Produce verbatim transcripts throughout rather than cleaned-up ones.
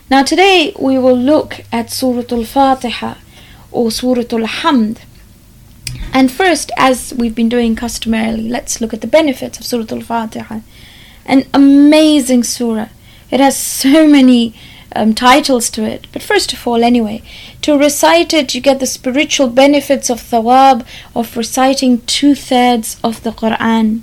Now today we will look at Surah Al-Fatiha or Surah Al-Hamd. And first, as we've been doing customarily, let's look at the benefits of Surah Al-Fatiha. An amazing surah. It has so many um, titles to it. But first of all, anyway, to recite it, you get the spiritual benefits of thawab of reciting two-thirds of the Quran.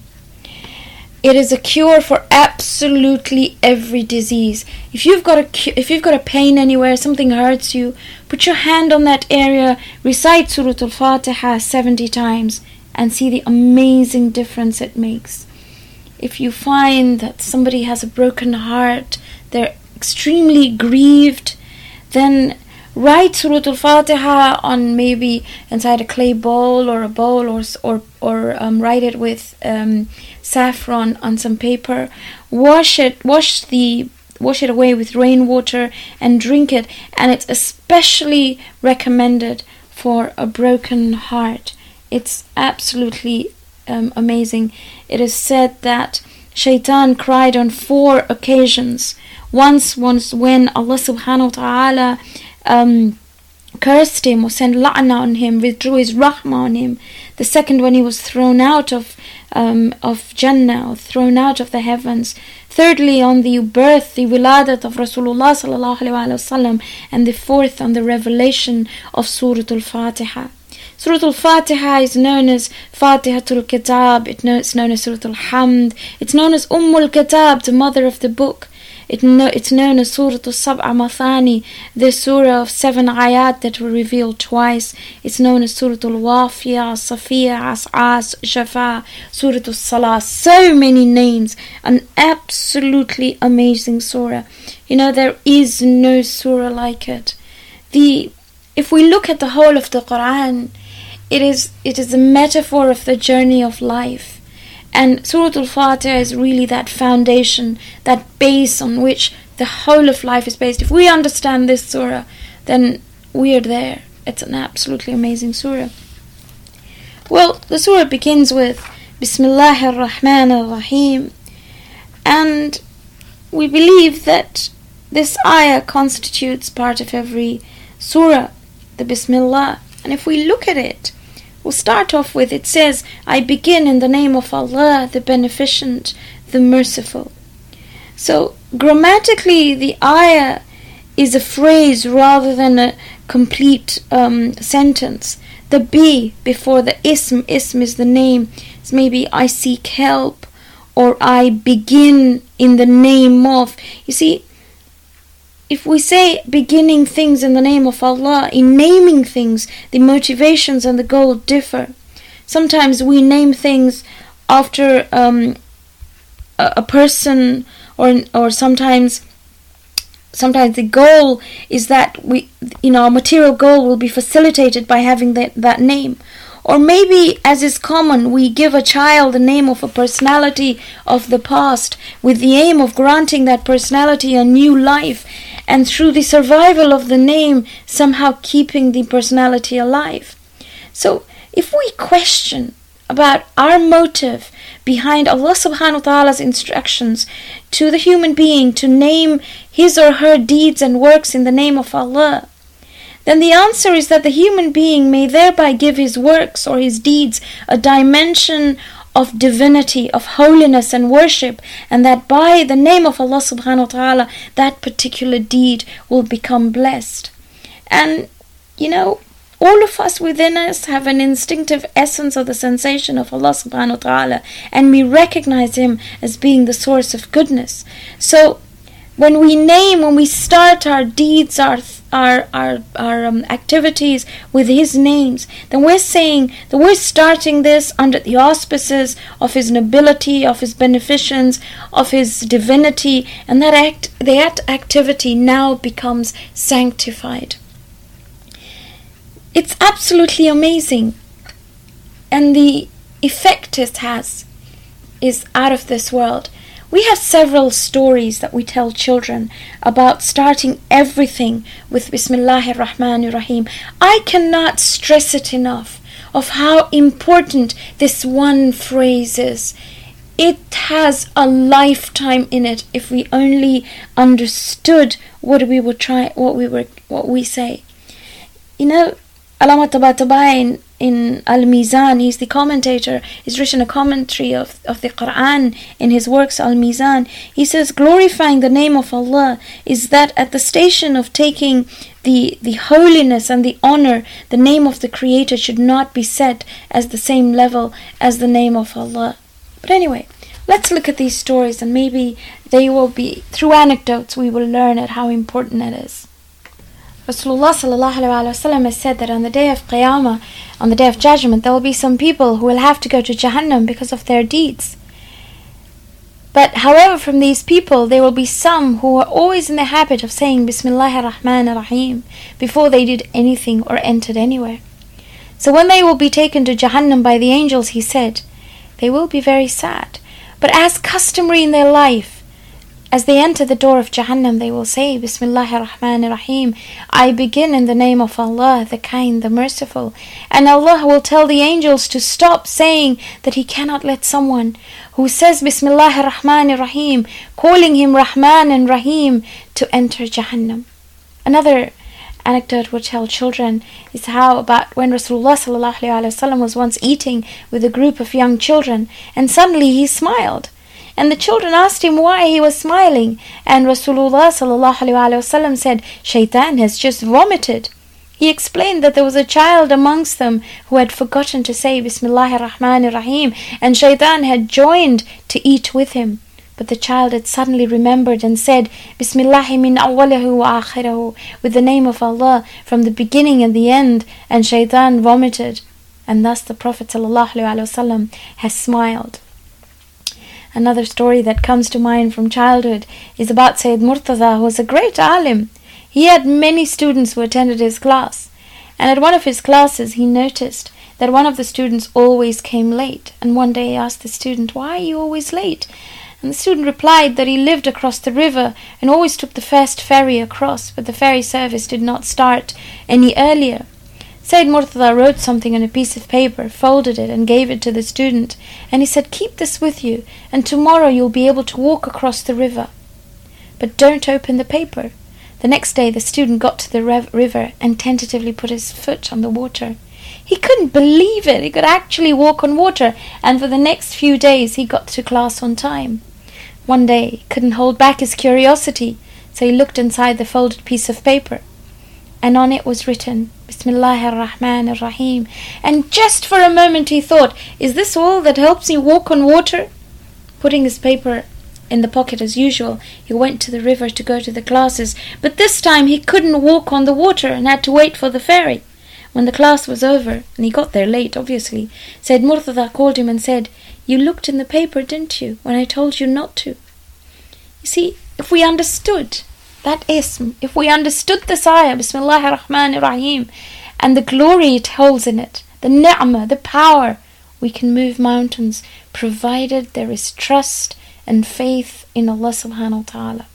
It is a cure for absolutely every disease. If you've got a cu- if you've got a pain anywhere, something hurts you, put your hand on that area, recite Surah Al-Fatiha seventy times, and see the amazing difference it makes. If you find that somebody has a broken heart, they're extremely grieved, then write Surah Al-Fatiha on maybe inside a clay bowl or a bowl, or or or um, write it with um, saffron on some paper. Wash it, wash the wash it away with rainwater and drink it. And it's especially recommended for a broken heart. It's absolutely um, amazing. It is said that Shaitan cried on four occasions. Once, once when Allah Subhanahu wa Taala Um, cursed him or sent la'na on him, withdrew his rahmah on him. The second, when he was thrown out of um, of Jannah, or thrown out of the heavens. Thirdly, on the birth, the wiladat of Rasulullah sallallahu alaihi wasallam. And the fourth, on the revelation of Surah Al-Fatiha. Surah Al-Fatiha is known as Fatihatul Kitab. It's known as Surah Al-Hamd. It's known as Ummul Kitab, the mother of the book. It no, it's known as Surah Al-Sab'a Mathani, the surah of seven ayat that were revealed twice. It's known as Surah Al-Wafiyah, Safiya, As'as, Shafa, Surah Al-Salah. So many names. An absolutely amazing surah. You know, there is no surah like it. The if we look at the whole of the Quran, it is it is a metaphor of the journey of life. And Surah Al-Fatiha is really that foundation, that base on which the whole of life is based. If we understand this surah, then we are there. It's an absolutely amazing surah. Well, the surah begins with Bismillahir Rahmanir Rahim. And we believe that this ayah constitutes part of every surah, the Bismillah. And if we look at it, we'll start off with, it says, I begin in the name of Allah, the Beneficent, the Merciful. So, grammatically, the ayah is a phrase rather than a complete um, sentence. The be before the ism, ism is the name. It's maybe I seek help, or I begin in the name of. You see, if we say beginning things in the name of Allah, in naming things, the motivations and the goal differ. Sometimes we name things after um, a, a person, or or sometimes sometimes the goal is that we, you know, our material goal will be facilitated by having that, that name. Or maybe, as is common, we give a child the name of a personality of the past with the aim of granting that personality a new life, and through the survival of the name, somehow keeping the personality alive. So, if we question about our motive behind Allah subhanahu wa ta'ala's instructions to the human being to name his or her deeds and works in the name of Allah, then the answer is that the human being may thereby give his works or his deeds a dimension of divinity, of holiness and worship, and that by the name of Allah subhanahu wa ta'ala, that particular deed will become blessed. And, you know, all of us within us have an instinctive essence of the sensation of Allah subhanahu wa ta'ala, and we recognize Him as being the source of goodness. So, when we name, when we start our deeds, our our our, our um, activities with His names, then we're saying that we're starting this under the auspices of His nobility, of His beneficence, of His divinity, and that act, that activity now becomes sanctified. It's absolutely amazing, and the effect it has is out of this world. We have several stories that we tell children about starting everything with Bismillahir Rahmanir Rahim. I cannot stress it enough of how important this one phrase is. it has a lifetime in it if we only understood what we were trying, what we were, what we say. You know, Allama Tabatabai in, in Al-Mizan, he's the commentator, he's written a commentary of, of the Quran in his works Al-Mizan. He says, glorifying the name of Allah is that at the station of taking the, the holiness and the honor, the name of the Creator should not be set as the same level as the name of Allah. But anyway, let's look at these stories, and maybe they will be, through anecdotes, we will learn at how important it is. Rasulullah sallallahu alaihi wasallam has said that on the day of Qiyamah, on the day of judgment, there will be some people who will have to go to Jahannam because of their deeds. But however, from these people, there will be some who are always in the habit of saying Bismillahir Rahmanir Rahim before they did anything or entered anywhere. So when they will be taken to Jahannam by the angels, he said, they will be very sad. But as customary in their life, as they enter the door of Jahannam, they will say, Bismillahir Rahmanir Rahim, I begin in the name of Allah, the kind, the merciful. And Allah will tell the angels to stop saying that He cannot let someone who says Bismillahir Rahmanir Rahim, calling Him Rahman and Rahim, to enter Jahannam. Another anecdote will tell children is how about when Rasulullah sallallahu alaihi wasallam was once eating with a group of young children, and suddenly he smiled, and the children asked him why he was smiling, and Rasulullah sallallahu alaihi wasallam said, Shaitan has just vomited. He explained that there was a child amongst them who had forgotten to say Bismillahir Rahmanir Rahim, and Shaitan had joined to eat with him. But the child had suddenly remembered and said, Bismillahi min awwalihi wa akhirahu, with the name of Allah from the beginning and the end, and Shaitan vomited. And thus the Prophet ﷺ has smiled. Another story that comes to mind from childhood is about Sayyid Murtaza, who was a great alim. He had many students who attended his class, and at one of his classes he noticed that one of the students always came late, and one day he asked the student, why are you always late? And the student replied that he lived across the river and always took the first ferry across, but the ferry service did not start any earlier. Sayyid Murtaza wrote something on a piece of paper, folded it and gave it to the student, and he said, keep this with you, and tomorrow you'll be able to walk across the river. But don't open the paper. The next day the student got to the rev- river and tentatively put his foot on the water. He couldn't believe it. He could actually walk on water, and for the next few days he got to class on time. One day he couldn't hold back his curiosity, so he looked inside the folded piece of paper, and on it was written, Bismillahir Rahmanir Rahim. And just for a moment he thought, is this all that helps me walk on water? Putting his paper in the pocket as usual, he went to the river to go to the classes, but this time he couldn't walk on the water and had to wait for the ferry. When the class was over, and he got there late, obviously, Sayyid Murtaza called him and said, you looked in the paper, didn't you, when I told you not to? You see, if we understood that ism, if we understood this ayah, Bismillahir Rahmanir Rahim, and the glory it holds in it, the ni'mah, the power, we can move mountains, provided there is trust and faith in Allah subhanahu wa ta'ala.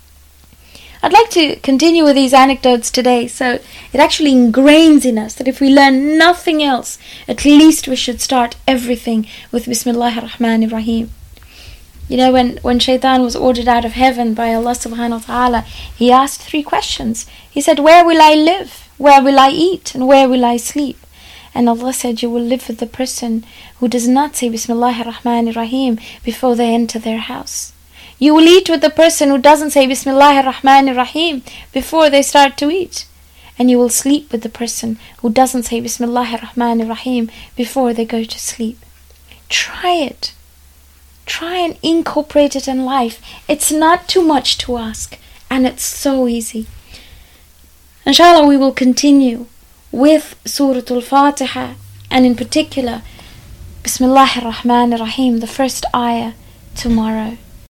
I'd like to continue with these anecdotes today, so it actually ingrains in us that if we learn nothing else, at least we should start everything with Bismillahir Rahmanir Rahim. You know, when, when Shaitan was ordered out of heaven by Allah subhanahu wa ta'ala, he asked three questions. He said, where will I live? Where will I eat? And where will I sleep? And Allah said, you will live with the person who does not say Bismillahir Rahmanir Rahim before they enter their house. You will eat with the person who doesn't say Bismillahir Rahmanir Rahim before they start to eat. And you will sleep with the person who doesn't say Bismillahir Rahmanir Rahim before they go to sleep. Try it. Try and incorporate it in life. It's not too much to ask, and it's so easy. Inshallah, we will continue with Surah Al-Fatiha, and in particular Bismillahir Rahmanir Rahim, the first ayah, tomorrow.